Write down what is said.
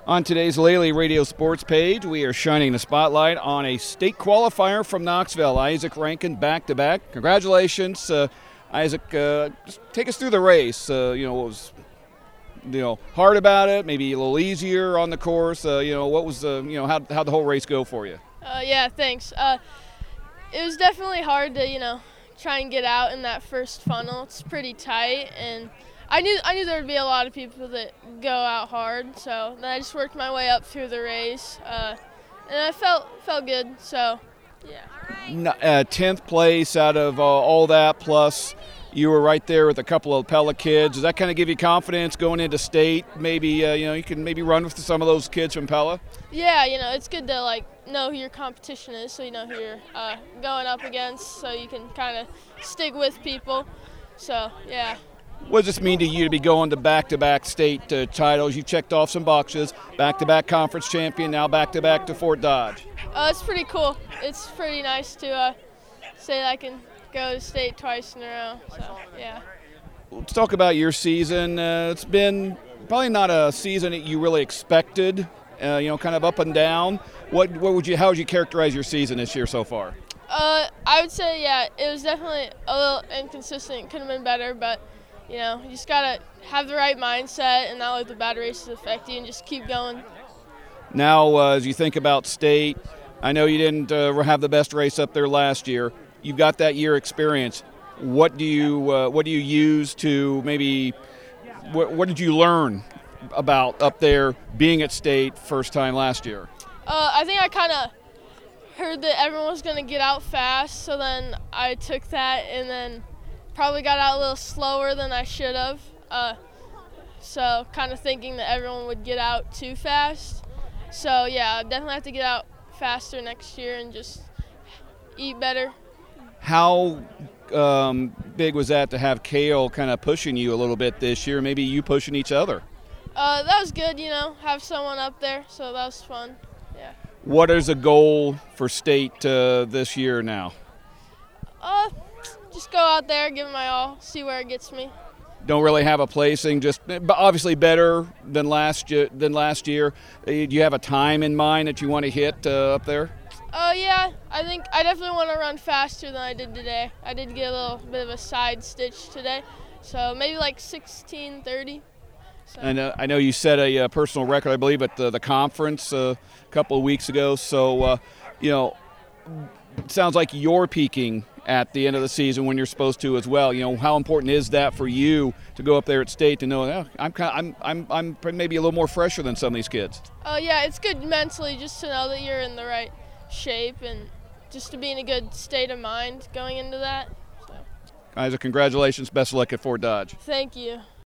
On today's Lely Radio Sports page, we are shining the spotlight on a state qualifier from Knoxville, Isaac Rankin, back-to-back. Congratulations, Isaac. Just take us through the race. What was hard about it? Maybe a little easier on the course. What was how'd the whole race go for you? Yeah, thanks. It was definitely hard to try and get out in that first funnel. It's pretty tight, and I knew there would be a lot of people that go out hard, so then I just worked my way up through the race, and I felt good. So, yeah. 10th place out of all that, plus you were right there with a couple of Pella kids. Does that kind of give you confidence going into state? Maybe you can maybe run with some of those kids from Pella. Yeah, it's good to know who your competition is, so you know who you're going up against, so you can kind of stick with people. So, yeah. What does this mean to you to be going to back-to-back state titles? You checked off some boxes, back-to-back conference champion, now back-to-back to Fort Dodge. It's pretty cool. It's pretty nice to say that I can go to state twice in a row. So, yeah. Let's talk about your season. It's been probably not a season that you really expected, kind of up and down. How would you characterize your season this year so far? I would say, it was definitely a little inconsistent. Could have been better, but you just got to have the right mindset and not let the bad races affect you and just keep going. Now, as you think about state, I know you didn't have the best race up there last year. You've got that year experience. What do you use to maybe what did you learn about up there being at state first time last year? I think I kind of heard that everyone was going to get out fast, so then I took that and then probably got out a little slower than I should have. So kind of thinking that everyone would get out too fast. So yeah, I definitely have to get out faster next year and just eat better. How big was that to have Kale kind of pushing you a little bit this year, maybe you pushing each other? That was good, have someone up there, so that was fun, yeah. What is a goal for state this year now? Just go out there, give it my all, see where it gets me. Don't really have a placing, just obviously better than last year. Do you have a time in mind that you want to hit up there? Yeah, I think I definitely want to run faster than I did today. I did get a little bit of a side stitch today, so maybe 16:30. So. And I know you set a personal record, I believe, at the conference a couple of weeks ago. So, it sounds like you're peaking at the end of the season when you're supposed to as well. How important is that for you to go up there at state to know I'm maybe a little more fresher than some of these kids? Yeah, it's good mentally just to know that you're in the right shape and just to be in a good state of mind going into that. So. Isaac, congratulations. Best of luck at Fort Dodge. Thank you.